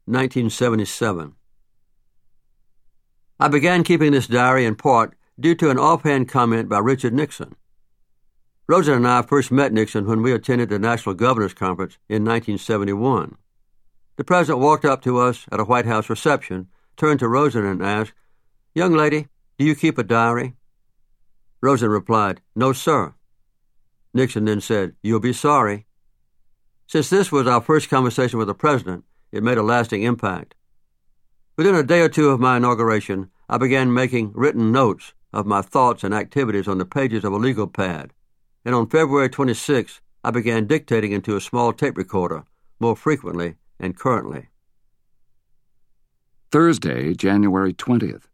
1977. I began keeping this diary in part due to an offhand comment by Richard Nixon. Rosa and I first met Nixon when we attended the National Governors Conference in 1971. The president walked up to us at a White House reception, turned to Rosen and asked, "Young lady, do you keep a diary?" Rosen replied, "No, sir." Nixon then said, "You'll be sorry." Since this was our first conversation with the president, it made a lasting impact. Within a day or two of my inauguration, I began making written notes of my thoughts and activities on the pages of a legal pad, and on February 26, I began dictating into a small tape recorder, more frequently and currently. Thursday, January 20th.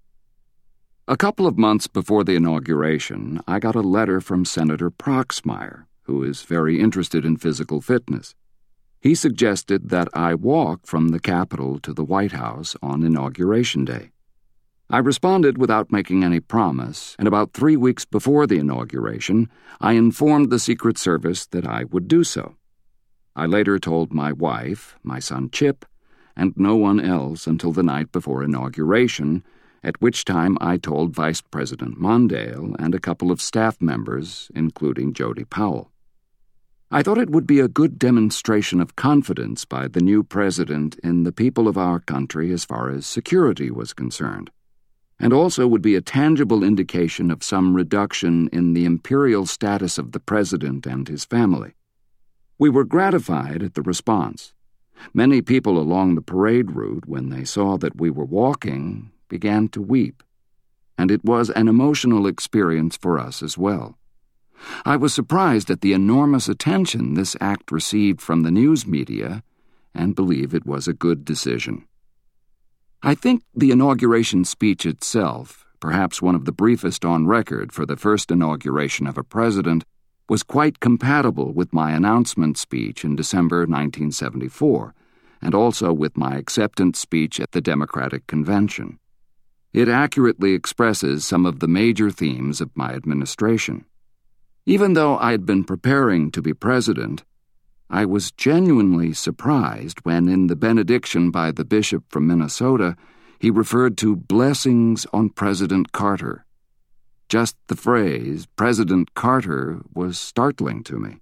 A couple of months before the inauguration, I got a letter from Senator Proxmire, who is very interested in physical fitness. He suggested that I walk from the Capitol to the White House on Inauguration Day. I responded without making any promise, and about 3 weeks before the inauguration, I informed the Secret Service that I would do so. I later told my wife, my son Chip, and no one else until the night before inauguration, at which time I told Vice President Mondale and a couple of staff members, including Jody Powell. I thought it would be a good demonstration of confidence by the new president in the people of our country as far as security was concerned, and also would be a tangible indication of some reduction in the imperial status of the president and his family. We were gratified at the response. Many people along the parade route, when they saw that we were walking, began to weep, and it was an emotional experience for us as well. I was surprised at the enormous attention this act received from the news media and believe it was a good decision. I think the inauguration speech itself, perhaps one of the briefest on record for the first inauguration of a president, was quite compatible with my announcement speech in December 1974, and also with my acceptance speech at the Democratic Convention. It accurately expresses some of the major themes of my administration. Even though I had been preparing to be president, I was genuinely surprised when, in the benediction by the bishop from Minnesota, he referred to blessings on President Carter. Just the phrase, President Carter, was startling to me.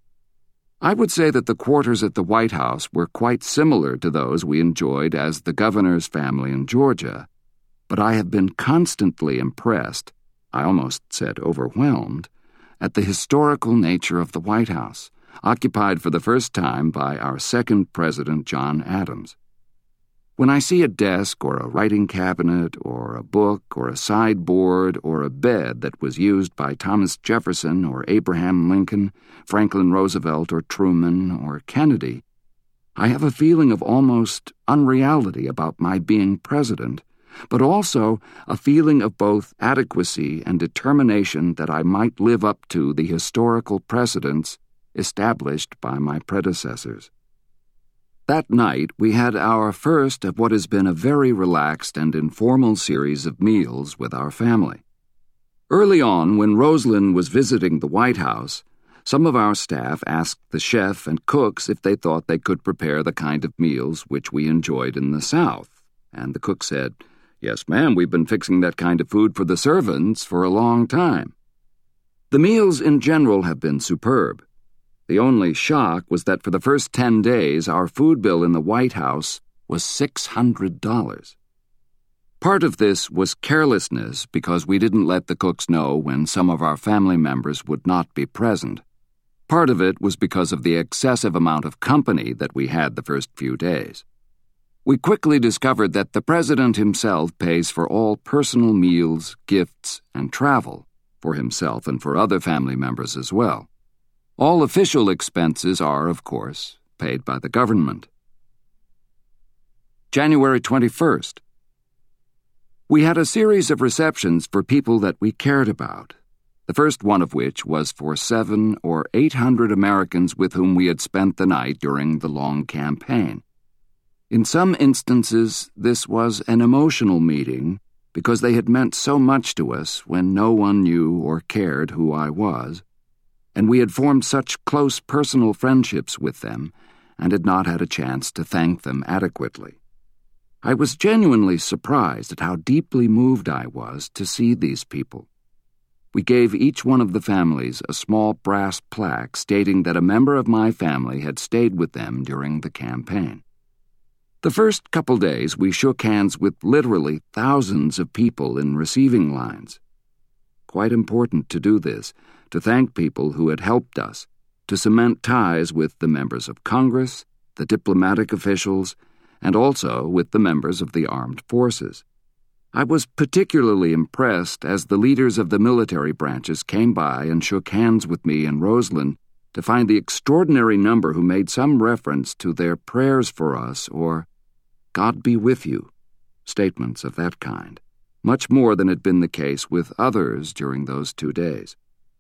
I would say that the quarters at the White House were quite similar to those we enjoyed as the governor's family in Georgia, but I have been constantly impressed, I almost said overwhelmed, at the historical nature of the White House, occupied for the first time by our second president, John Adams. When I see a desk or a writing cabinet or a book or a sideboard or a bed that was used by Thomas Jefferson or Abraham Lincoln, Franklin Roosevelt or Truman or Kennedy, I have a feeling of almost unreality about my being president, but also a feeling of both adequacy and determination that I might live up to the historical precedents established by my predecessors. That night, we had our first of what has been a very relaxed and informal series of meals with our family. Early on, when Rosalynn was visiting the White House, some of our staff asked the chef and cooks if they thought they could prepare the kind of meals which we enjoyed in the South, and the cook said, "Yes, ma'am, we've been fixing that kind of food for the servants for a long time." The meals in general have been superb. The only shock was that for the first 10 days, our food bill in the White House was $600. Part of this was carelessness because we didn't let the cooks know when some of our family members would not be present. Part of it was because of the excessive amount of company that we had the first few days. We quickly discovered that the president himself pays for all personal meals, gifts, and travel, for himself and for other family members as well. All official expenses are, of course, paid by the government. January 21st. We had a series of receptions for people that we cared about, the first one of which was for 700 or 800 Americans with whom we had spent the night during the long campaign. In some instances, this was an emotional meeting because they had meant so much to us when no one knew or cared who I was, and we had formed such close personal friendships with them, and had not had a chance to thank them adequately. I was genuinely surprised at how deeply moved I was to see these people. We gave each one of the families a small brass plaque stating that a member of my family had stayed with them during the campaign. The first couple days, we shook hands with literally thousands of people in receiving lines. Quite important to do this, to thank people who had helped us, to cement ties with the members of Congress, the diplomatic officials, and also with the members of the armed forces. I was particularly impressed as the leaders of the military branches came by and shook hands with me and Rosalynn to find the extraordinary number who made some reference to their prayers for us or "God be with you," statements of that kind, much more than had been the case with others during those 2 days.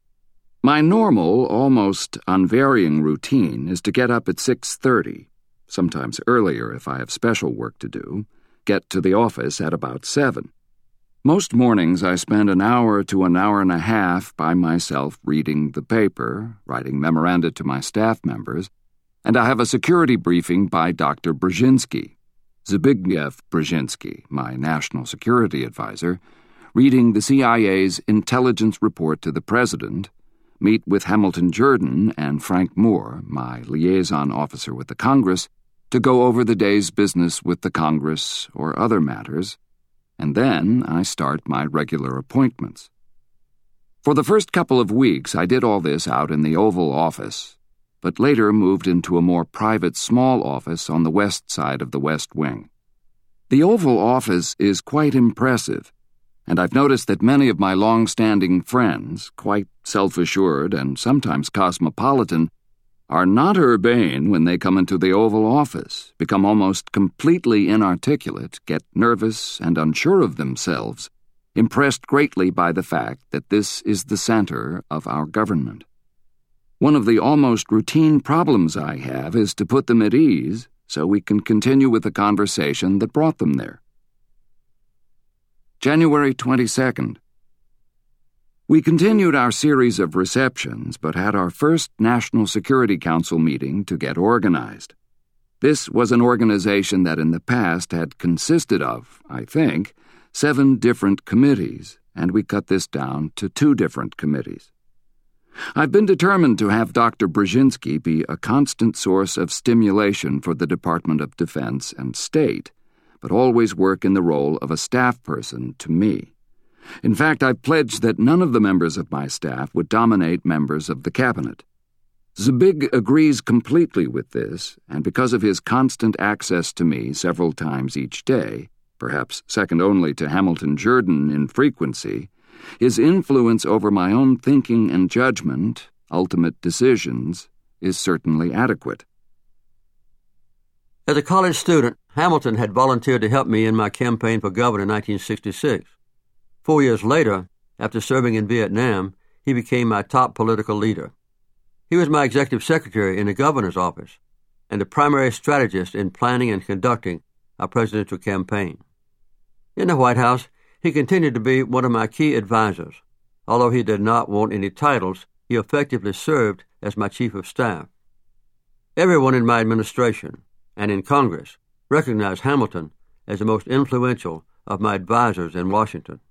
My normal, almost unvarying routine is to get up at 6:30, sometimes earlier if I have special work to do, get to the office at about 7. Most mornings I spend an hour to an hour and a half by myself reading the paper, writing memoranda to my staff members, and I have a security briefing by Dr. Brzezinski, Zbigniew Brzezinski, my national security advisor, reading the CIA's intelligence report to the president, meet with Hamilton Jordan and Frank Moore, my liaison officer with the Congress, to go over the day's business with the Congress or other matters, and then I start my regular appointments. For the first couple of weeks, I did all this out in the Oval Office, but later moved into a more private small office on the west side of the West Wing. The Oval Office is quite impressive, and I've noticed that many of my long-standing friends, quite self-assured and sometimes cosmopolitan, are not urbane when they come into the Oval Office, become almost completely inarticulate, get nervous and unsure of themselves, impressed greatly by the fact that this is the center of our government. One of the almost routine problems I have is to put them at ease so we can continue with the conversation that brought them there. January 22nd. We continued our series of receptions, but had our first National Security Council meeting to get organized. This was an organization that in the past had consisted of, I think, 7 different committees, and we cut this down to 2 different committees. I've been determined to have Dr. Brzezinski be a constant source of stimulation for the Department of Defense and State, but always work in the role of a staff person to me. In fact, I've pledged that none of the members of my staff would dominate members of the cabinet. Zbig agrees completely with this, and because of his constant access to me several times each day, perhaps second only to Hamilton Jordan in frequency, his influence over my own thinking and judgment, ultimate decisions, is certainly adequate. As a college student, Hamilton had volunteered to help me in my campaign for governor in 1966. 4 years later, after serving in Vietnam, he became my top political leader. He was my executive secretary in the governor's office and the primary strategist in planning and conducting our presidential campaign. In the White House, he continued to be one of my key advisors. Although he did not want any titles, he effectively served as my chief of staff. Everyone in my administration and in Congress recognized Hamilton as the most influential of my advisors in Washington.